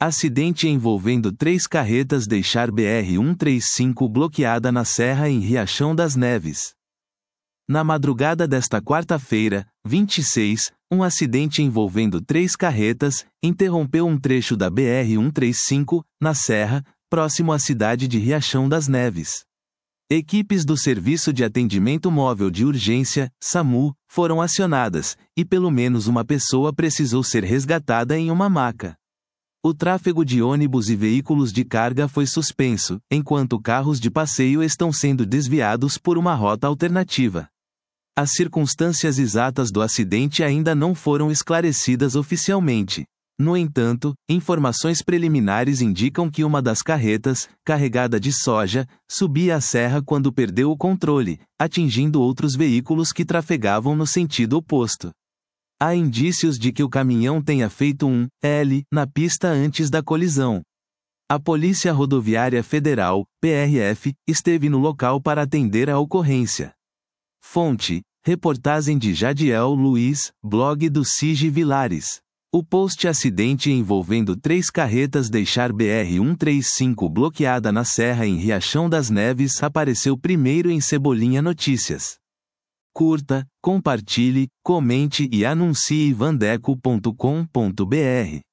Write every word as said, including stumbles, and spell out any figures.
Acidente envolvendo três carretas deixar B R cento e trinta e cinco bloqueada na Serra em Riachão das Neves. Na madrugada desta quarta-feira, vinte e seis, um acidente envolvendo três carretas interrompeu um trecho da B R cento e trinta e cinco, na Serra, próximo à cidade de Riachão das Neves. Equipes do Serviço de Atendimento Móvel de Urgência, SAMU, foram acionadas, e pelo menos uma pessoa precisou ser resgatada em uma maca. O tráfego de ônibus e veículos de carga foi suspenso, enquanto carros de passeio estão sendo desviados por uma rota alternativa. As circunstâncias exatas do acidente ainda não foram esclarecidas oficialmente. No entanto, informações preliminares indicam que uma das carretas, carregada de soja, subia a serra quando perdeu o controle, atingindo outros veículos que trafegavam no sentido oposto. Há indícios de que o caminhão tenha feito um L na pista antes da colisão. A Polícia Rodoviária Federal, P R F, esteve no local para atender a ocorrência. Fonte: reportagem de Jadiel Luiz, blog do Cige Vilares. O post acidente envolvendo três carretas deixar B R cento e trinta e cinco bloqueada na Serra em Riachão das Neves apareceu primeiro em Cebolinha Notícias. Curta, compartilhe, comente e anuncie vandeco ponto com ponto br.